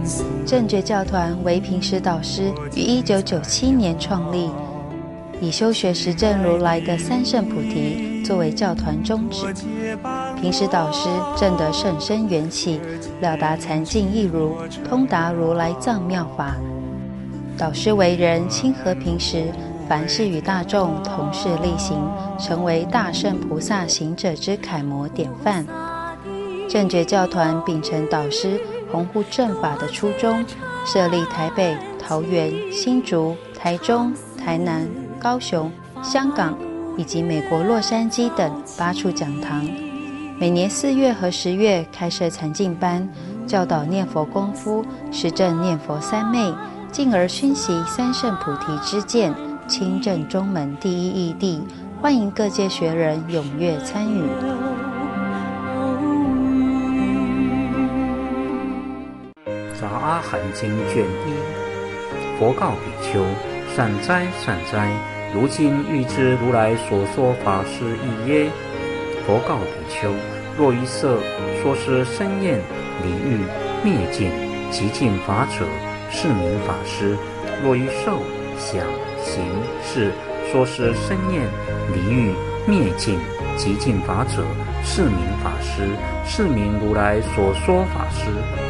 正觉教团为平时导师于1997年创立，以修学实证如来的三圣菩提作为教团宗旨。平时导师证得甚深缘起，了达禅境义如，通达如来藏妙法。导师为人亲和平时，凡事与大众同事力行，成为大圣菩萨行者之楷模典范。正觉教团秉承导师弘护正法的初衷，设立台北、桃园、新竹、台中、台南、高雄、香港以及美国洛杉矶等8处讲堂，每年4月和10月开设禅境班，教导念佛功夫，实证念佛三昧，进而熏习三圣菩提之见，亲证中门第一义谛，欢迎各界学人踊跃参与。 杂阿含经卷1，佛告比丘：善哉善哉，如今欲知如来所说法是义耶？佛告比丘：若于色说是身厌离欲灭尽极尽法者，是名法师；若于受想行识说是身厌离欲灭尽极尽法者，是名法师，是名如来所说法师。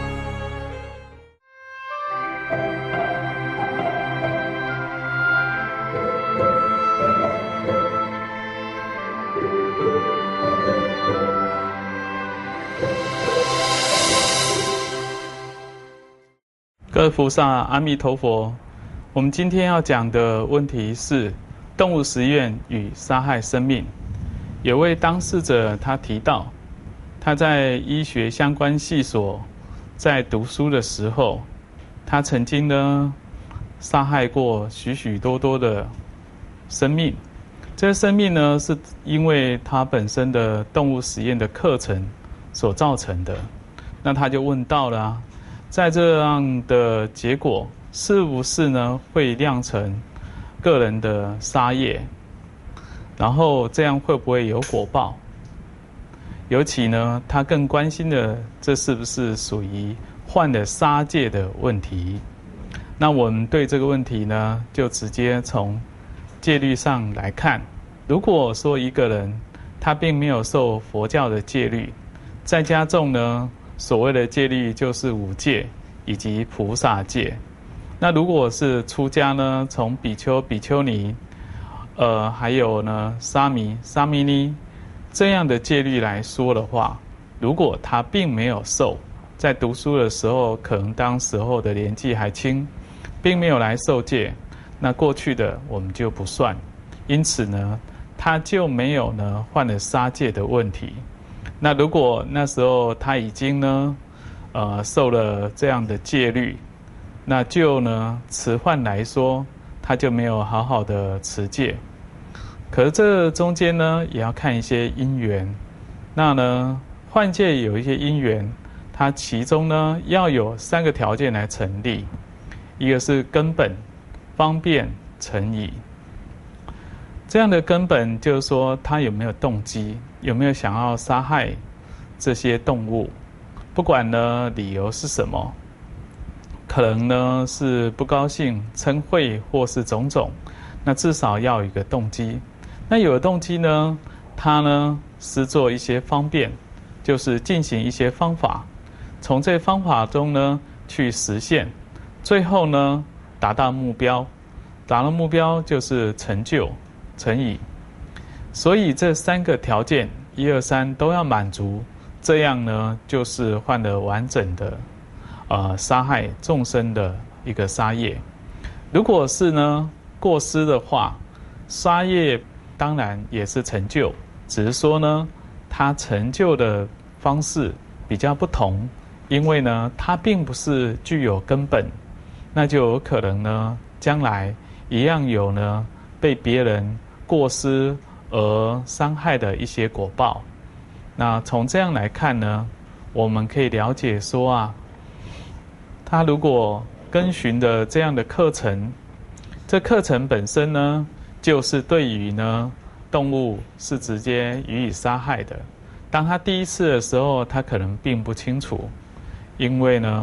各位菩萨，阿弥陀佛。我们今天要讲的问题是动物实验与杀害生命。有位当事者他提到，他在医学相关系所在读书的时候，他曾经呢杀害过许许多多的生命。这些生命呢是因为他本身的动物实验的课程所造成的。那他就问到了在这样的结果是不是呢会酿成个人的杀业，然后这样会不会有果报？尤其呢他更关心的，这是不是属于犯了杀戒的问题。那我们对这个问题呢就直接从戒律上来看。如果说一个人他并没有受佛教的戒律，再加重呢所谓的戒律就是5戒以及菩萨戒。那如果是出家呢，从比丘、比丘尼，还有呢沙弥、沙弥尼这样的戒律来说的话，如果他并没有受，在读书的时候可能当时候的年纪还轻，并没有来受戒，那过去的我们就不算，因此呢他就没有呢犯了杀戒的问题。那如果那时候他已经呢受了这样的戒律，那就呢持犯来说，他就没有好好的持戒。可是这中间呢也要看一些因缘。那呢犯戒有一些因缘，它其中呢要有3个条件来成立。一个是根本、方便、诚意。这样的根本就是说他有没有动机，有没有想要杀害这些动物，不管呢理由是什么，可能呢是不高兴、嗔恚或是种种，那至少要有一个动机。那有了动机呢，他呢是做一些方便，就是进行一些方法，从这方法中呢去实现，最后呢达到目标，达到目标就是成就成矣。所以这3个条件1、2、3都要满足，这样呢就是犯了完整的杀害众生的一个杀业。如果是呢过失的话，杀业当然也是成就，只是说呢它成就的方式比较不同，因为呢它并不是具有根本，那就有可能呢将来一样有呢被别人过失而伤害的一些果报。那从这样来看呢，我们可以了解说他如果跟循的这样的课程，这课程本身呢就是对于呢动物是直接予以杀害的。当他第一次的时候，他可能并不清楚，因为呢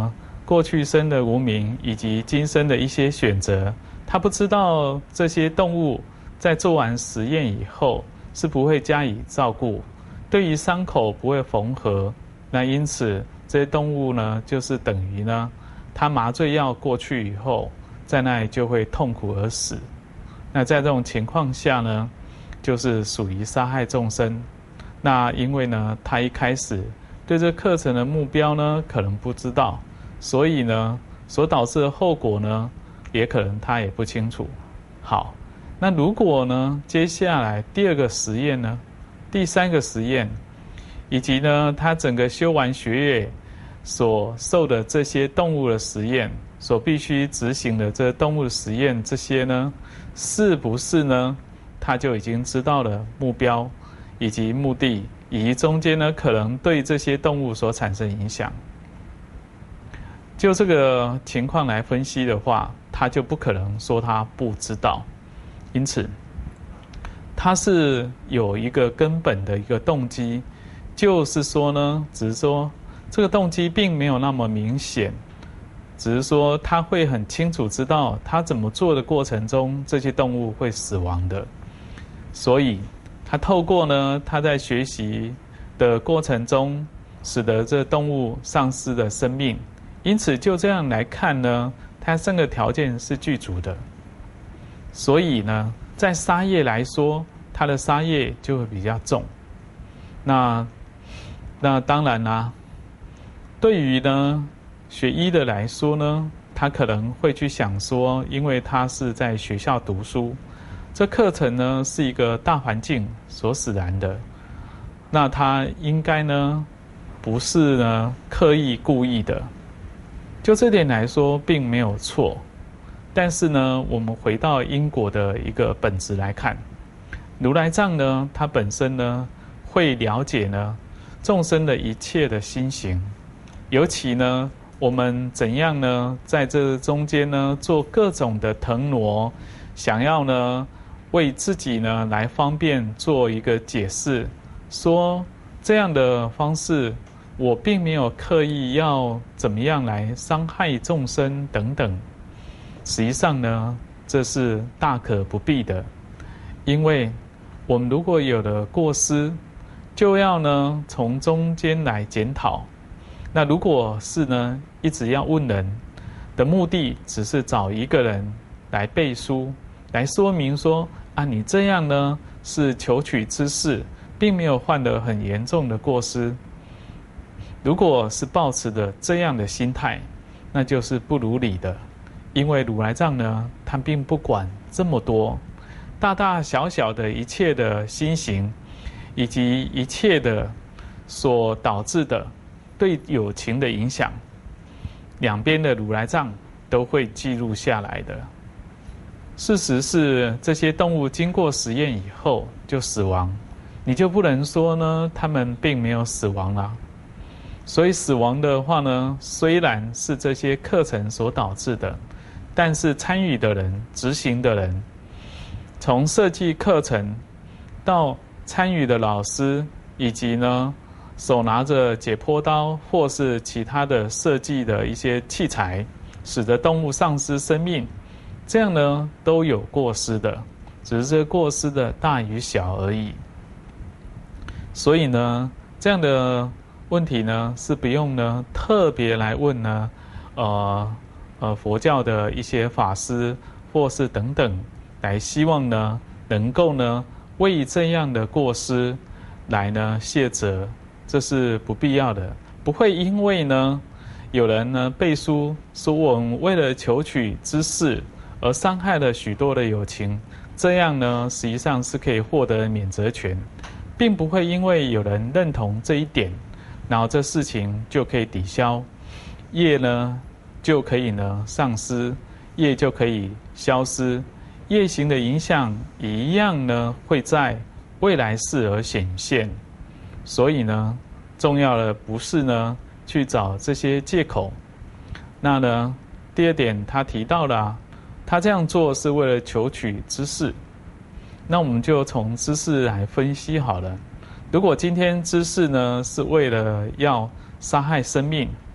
过去生的无明以及今生的一些选择，他不知道这些动物在做完实验以后是不会加以照顾，对于伤口不会缝合，那因此这些动物呢，就是等于呢，它麻醉药过去以后，在那里就会痛苦而死。那在这种情况下呢，就是属于杀害众生。那因为呢，他一开始对这课程的目标呢，可能不知道，所以呢，所导致的后果呢，也可能他也不清楚。好，那如果呢，接下来第二个实验呢，第三个实验，以及呢，他整个修完学业所受的这些动物的实验，所必须执行的这动物的实验，这些呢，是不是呢，他就已经知道了目标以及目的，以及中间呢，可能对这些动物所产生影响。就这个情况来分析的话，他就不可能说他不知道。因此，他是有一个根本的一个动机，就是说呢，只是说这个动机并没有那么明显，只是说他会很清楚知道他怎么做的过程中，这些动物会死亡的。所以他透过呢，他在学习的过程中，使得这动物丧失了生命。因此就这样来看呢，它3个条件是具足的。所以呢，在杀业来说，它的杀业就会比较重。那当然啦，对于呢学医的来说呢，他可能会去想说，因为他是在学校读书，这课程呢是一个大环境所使然的，那他应该呢不是呢刻意故意的。就这点来说并没有错，但是呢，我们回到因果的一个本质来看，如来藏呢，它本身呢会了解呢众生的一切的心行，尤其呢我们怎样呢在这中间呢做各种的腾挪，想要呢为自己呢来方便做一个解释，说这样的方式我并没有刻意要怎么样来伤害众生等等。实际上呢，这是大可不必的，因为我们如果有了过失，就要呢从中间来检讨。那如果是呢一直要问人的目的，只是找一个人来背书，来说明说啊，你这样呢是求取知识，并没有犯得很严重的过失。如果是抱持的这样的心态，那就是不如理的。因为如来藏呢，他并不管这么多大大小小的一切的心行，以及一切的所导致的对有情的影响，两边的如来藏都会记录下来的。事实是，这些动物经过实验以后就死亡，你就不能说呢，他们并没有死亡啦。所以死亡的话呢，虽然是这些课程所导致的，但是参与的人、执行的人，从设计课程到参与的老师，以及呢手拿着解剖刀或是其他的设计的一些器材，使得动物丧失生命，这样呢都有过失的，只是这个过失的大与小而已。所以呢，这样的问题呢是不用呢特别来问呢佛教的一些法师或是等等，来希望呢能够呢为这样的过失来呢谢责，这是不必要的。不会因为呢有人呢背书说我们为了求取知识而伤害了许多的有情，这样呢实际上是可以获得免责权，并不会因为有人认同这一点，然后这事情就可以抵消，业呢就可以呢丧失，业就可以消失，业行的影响一样呢会在未来世而显现。所以呢，重要的不是呢去找这些借口。那呢，第二点他提到了，他这样做是为了求取知识。那我们就从知识来分析好了。如果今天知识呢是为了要杀害生命，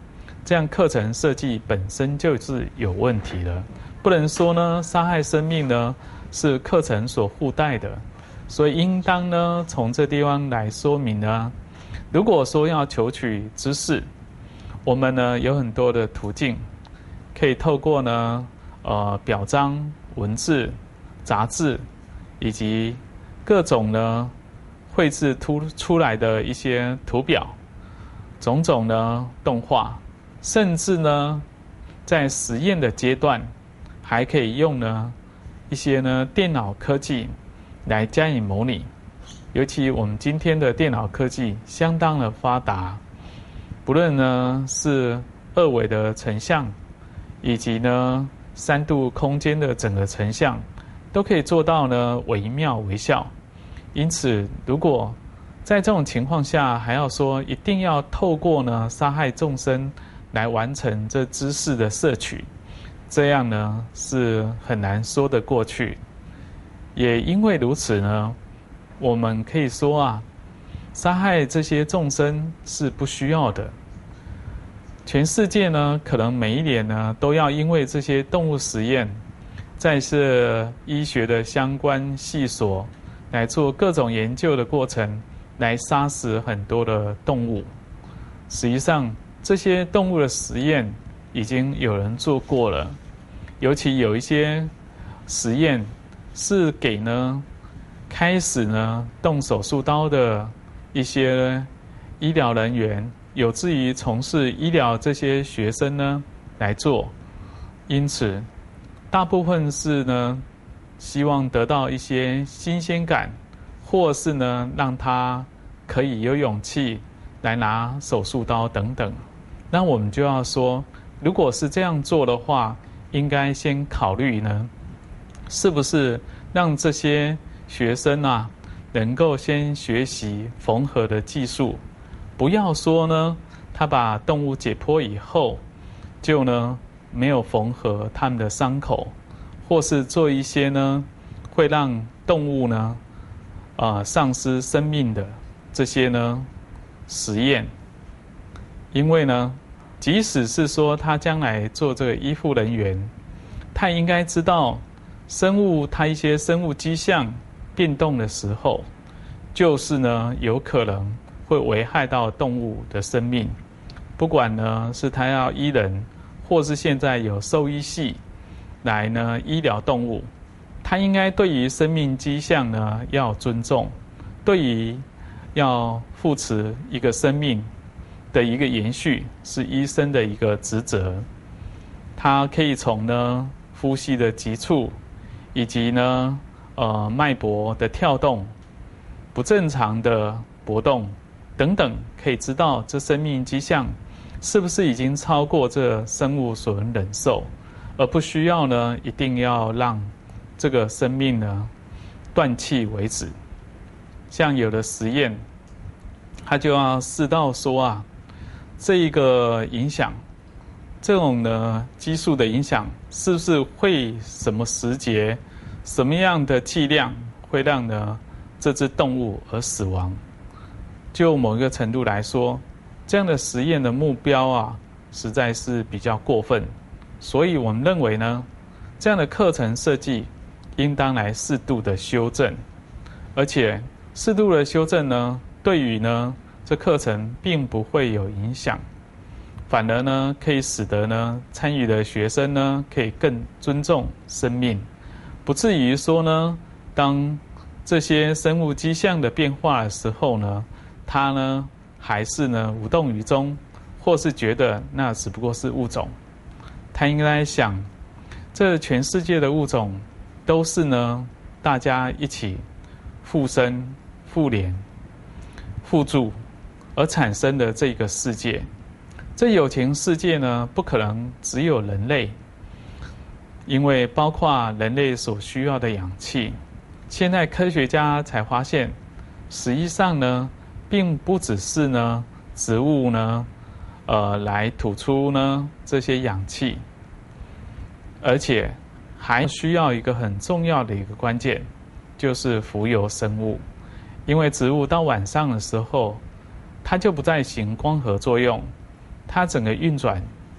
这样课程设计本身就是有问题了。不能说呢杀害生命呢是课程所附带的，所以应当呢从这地方来说明呢，如果说要求取知识，我们呢有很多的途径，可以透过呢表彰、文字、杂志以及各种呢绘制出来的一些图表，种种呢动画，甚至呢在实验的阶段还可以用呢一些呢电脑科技来加以模拟。尤其我们今天的电脑科技相当的发达，不论呢是二维的成像，以及呢3度空间的整个成像，都可以做到呢惟妙惟肖。因此如果在这种情况下还要说一定要透过呢杀害众生来完成这知识的摄取，这样呢是很难说得过去。也因为如此呢，我们可以说啊，杀害这些众生是不需要的。全世界呢可能每一年呢都要因为这些动物实验，在这医学的相关系所来做各种研究的过程，来杀死很多的动物。实际上这些动物的实验已经有人做过了，尤其有一些实验是给呢开始呢动手术刀的一些医疗人员，有志于从事医疗这些学生呢来做。因此大部分是呢希望得到一些新鲜感，或是呢让他可以有勇气来拿手术刀等等。那我们就要说，如果是这样做的话，应该先考虑呢是不是让这些学生啊能够先学习缝合的技术，不要说呢他把动物解剖以后就呢没有缝合他们的伤口，或是做一些呢会让动物呢丧失生命的这些呢实验。因为呢即使是说他将来做这个医护人员，他应该知道生物它一些生物迹象变动的时候，就是呢有可能会危害到动物的生命。不管呢是他要医人，或是现在有兽医系来呢医疗动物，他应该对于生命迹象呢要尊重，对于要扶持一个生命的一个延续是医生的一个职责。他可以从呢呼吸的急促，以及呢脉搏的跳动、不正常的搏动等等，可以知道这生命迹象是不是已经超过这生物所能忍受，而不需要呢一定要让这个生命呢断气为止。像有的实验他就要试到说啊，这一个影响，这种呢激素的影响是不是会什么时节什么样的剂量会让呢这只动物而死亡。就某一个程度来说，这样的实验的目标啊实在是比较过分。所以我们认为呢，这样的课程设计应当来适度的修正，而且适度的修正呢对于呢这课程并不会有影响，反而呢可以使得呢参与的学生呢可以更尊重生命，不至于说呢当这些生物迹象的变化的时候呢，他呢还是呢无动于衷，或是觉得那只不过是物种。他应该想，这全世界的物种都是呢大家一起互生、互联、互助而产生的这个世界。这有情世界呢不可能只有人类，因为包括人类所需要的氧气，现在科学家才发现，实际上呢并不只是呢植物呢来吐出呢这些氧气，而且还需要一个很重要的一个关键，就是浮游生物。因为植物到晚上的时候，它就不再行光合作用，它整个运转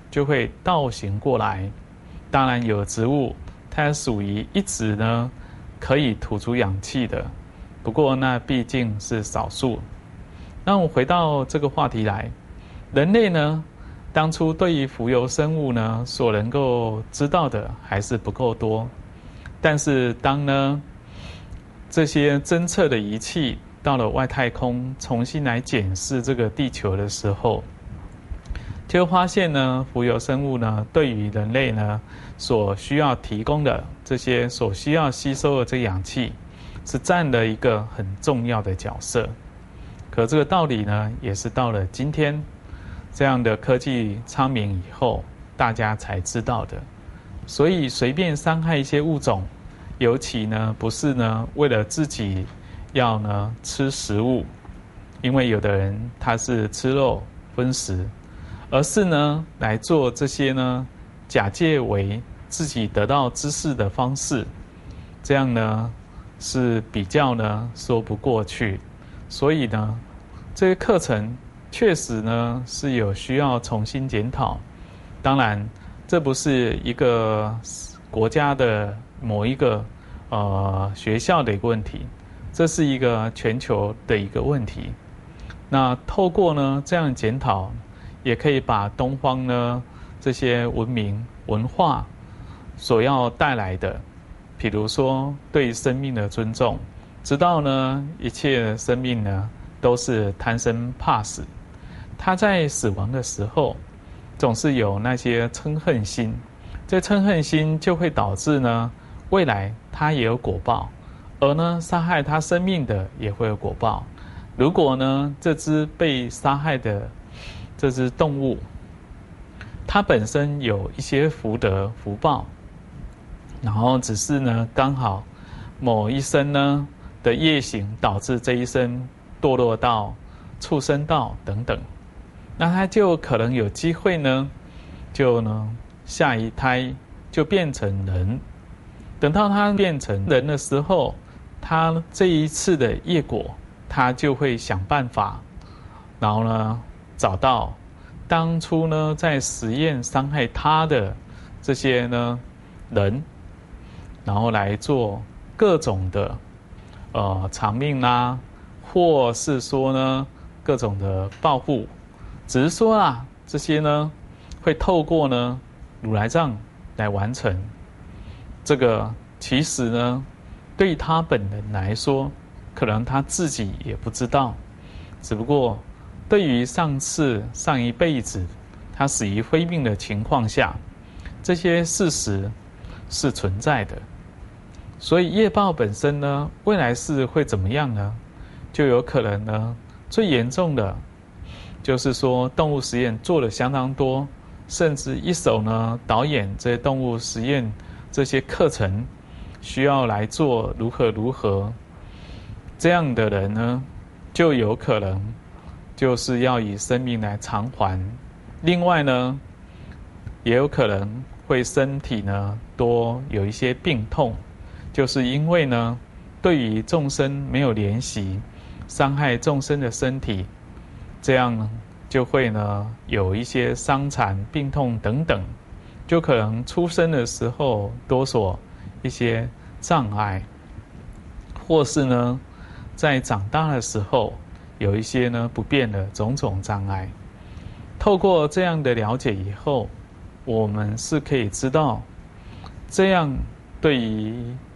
就会倒行过来。当然有植物它属于一直呢可以吐出氧气的，不过那毕竟是少数。那我们回到这个话题来，人类呢当初对于浮游生物呢所能够知道的还是不够多，但是当呢这些侦测的仪器到了外太空重新来检视这个地球的时候，就发现呢浮游生物呢对于人类呢所需要提供的这些所需要吸收的这氧气是占了一个很重要的角色。可这个道理呢也是到了今天这样的科技昌明以后大家才知道的。所以随便伤害一些物种，尤其呢不是呢为了自己要呢吃食物，因为有的人他是吃肉荤食，而是呢来做这些呢假借为自己得到知识的方式，这样呢是比较呢说不过去。所以呢这个课程确实呢是有需要重新检讨。当然这不是一个国家的某一个学校的一个问题，这是一个全球的一个问题。那透过呢这样检讨，也可以把东方呢这些文明文化所要带来的，比如说对生命的尊重，知道呢一切生命呢都是贪生怕死，他在死亡的时候总是有那些嗔恨心，这嗔恨心就会导致呢未来他也有果报，而呢杀害他生命的也会有果报。如果呢这只被杀害的这只动物它本身有一些福德福报，然后只是呢刚好某一生呢的业行导致这一生堕落到畜生道等等，那他就可能有机会呢就呢下一胎就变成人。等到他变成人的时候，他这一次的业果他就会想办法，然后呢找到当初呢在实验伤害他的这些呢人，然后来做各种的偿命啦，或是说呢各种的报复。只是说啊这些呢会透过呢如来藏来完成。这个其实呢对他本人来说可能他自己也不知道，只不过对于上一辈子他死于非命的情况下，这些事实是存在的。所以业报本身呢未来是会怎么样呢，就有可能呢最严重的就是说动物实验做了相当多，甚至一手呢导演这些动物实验这些课程需要来做如何，这样的人呢就有可能就是要以生命来偿还。另外呢也有可能会身体呢多有一些病痛，就是因为呢对于众生没有怜惜，伤害众生的身体，这样就会呢有一些伤残病痛等等，就可能出生的时候多所一些障碍，或是呢在长大的时候有一些呢不便的种种障碍。透过这样的了解以后，我们是可以知道这样对于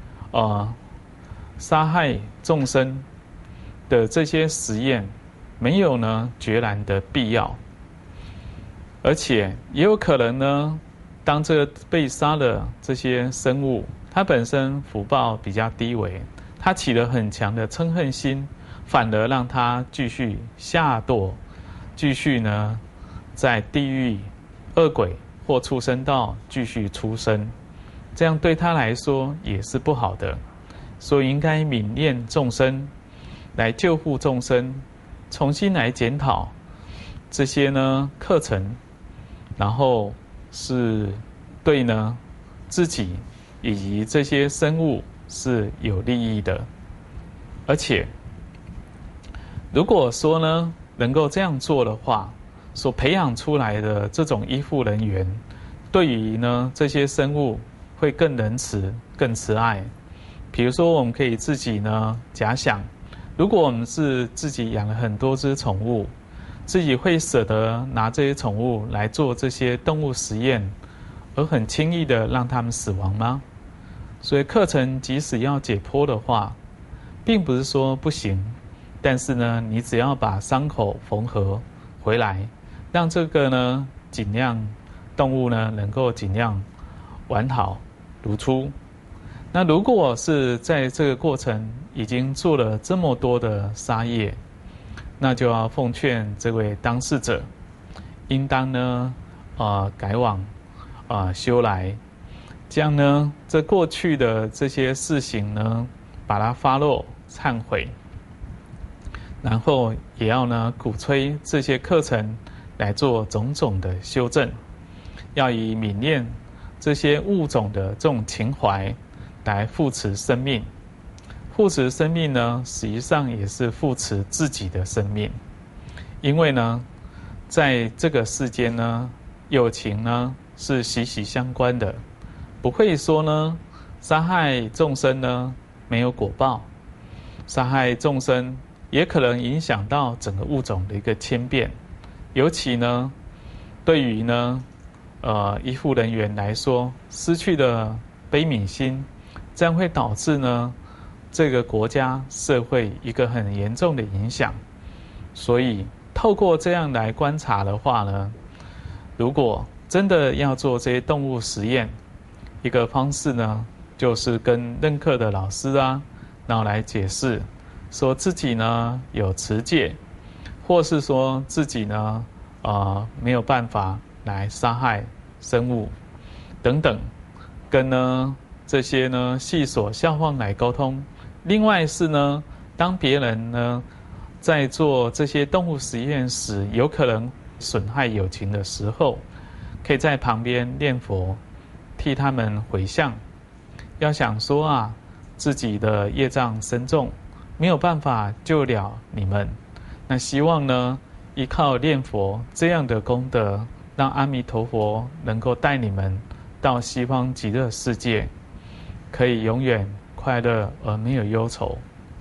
杀害众生的这些实验没有呢决然的必要，而且也有可能呢当这个被杀的这些生物它本身福报比较低微，它起了很强的嗔恨心，反而让它继续下堕，继续呢在地狱恶鬼或畜生道继续出生，这样对他来说也是不好的。所以应该悯念众生，来救护众生，重新来检讨这些呢课程，然后是对呢自己以及这些生物是有利益的。而且如果说呢能够这样做的话， 所培养出来的这种医护人员，对于呢这些生物会更仁慈、更慈爱。比如说，我们可以自己呢假想，如果我们是自己养了很多只宠物，自己会舍得拿这些宠物来做这些动物实验，而很轻易的让它们死亡吗？所以课程即使要解剖的话，并不是说不行，但是呢，你只要把伤口缝合回来，让这个呢尽量动物呢能够尽量完好如初。那如果是在这个过程已经做了这么多的杀业，那就要奉劝这位当事者，应当呢改往修来，这样呢这过去的这些事情呢，把它发落忏悔，然后也要呢鼓吹这些课程来做种种的修正，要以悯念这些物种的这种情怀来护持生命。护持生命呢，实际上也是护持自己的生命，因为呢，在这个世间呢，有情呢是息息相关的，不会说呢，杀害众生呢没有果报，杀害众生也可能影响到整个物种的一个迁变，尤其呢，对于呢，医护人员来说，失去了悲悯心，这样会导致呢，这个国家社会一个很严重的影响。所以透过这样来观察的话呢，如果真的要做这些动物实验，一个方式呢，就是跟任课的老师然后来解释，说自己呢有持戒，或是说自己呢没有办法来杀害生物等等，跟呢这些呢系所校方来沟通。另外是呢，当别人呢在做这些动物实验时，有可能损害有情的时候，可以在旁边念佛，替他们回向。要想说自己的业障深重，没有办法救了你们，那希望呢依靠念佛这样的功德，让阿弥陀佛能够带你们到西方极乐世界，可以永远快乐而没有忧愁。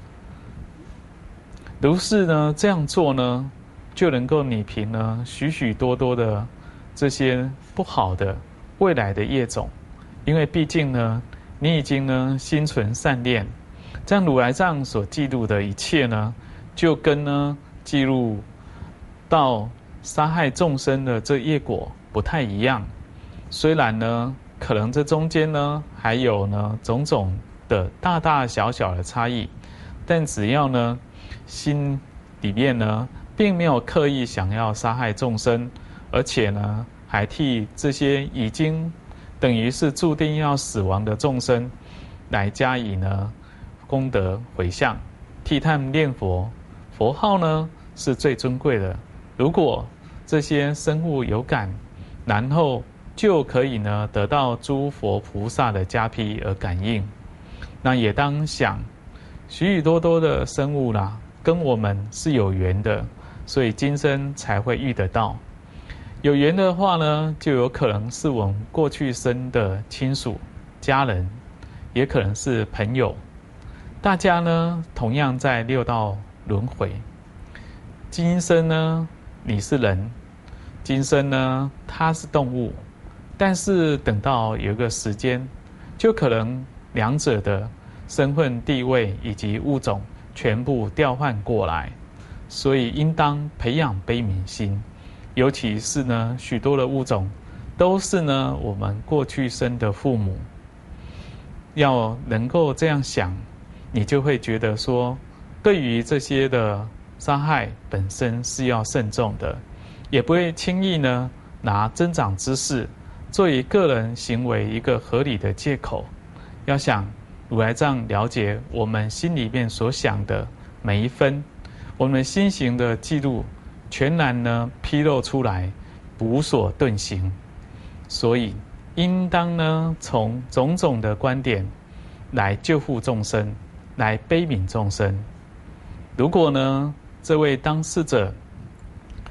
如是呢这样做呢，就能够拟平呢许许多多的这些不好的未来的业种。因为毕竟呢，你已经呢心存善念，这样如来藏所记录的一切呢，就跟呢记录到杀害众生的这业果不太一样。虽然呢可能这中间呢还有呢种种的大大小小的差异，但只要呢心里面呢并没有刻意想要杀害众生，而且呢还替这些已经等于是注定要死亡的众生来加以呢功德回向，替他们念佛，佛号呢是最尊贵的。如果这些生物有感，然后就可以呢得到诸佛菩萨的加被而感应。那也当想，许许多多的生物啦，跟我们是有缘的，所以今生才会遇得到。有缘的话呢，就有可能是我们过去生的亲属、家人，也可能是朋友。大家呢，同样在六道轮回。今生呢，你是人；今生呢，他是动物。但是等到有一个时间，就可能两者的身份地位以及物种全部调换过来，所以应当培养悲悯心。尤其是呢，许多的物种都是呢我们过去生的父母。要能够这样想，你就会觉得说，对于这些的杀害本身是要慎重的，也不会轻易呢拿增长知识作为个人行为一个合理的借口。要想如来藏了解我们心里面所想的每一分，我们心行的记录全然呢披露出来，无所遁形。所以应当呢从种种的观点来救护众生，来悲悯众生。如果呢这位当事者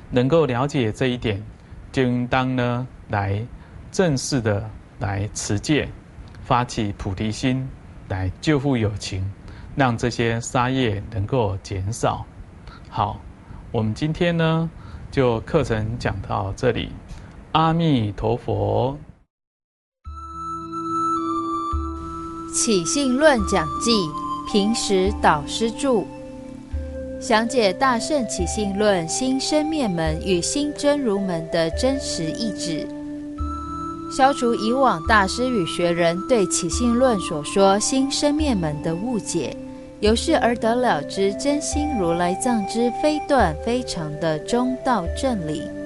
能够了解这一点，就应当呢来正式的来持戒，发起菩提心，来救护有情，让这些杀业能够减少。好，我们今天呢就课程讲到这里，阿弥陀佛。 起信论讲记，平时导师著，详解大乘起信论新生灭门与新真如门的真实义旨，消除以往大师与学人对起信论所说新生灭门的误解，由是而得了知真心如来藏之非断非常的中道正理。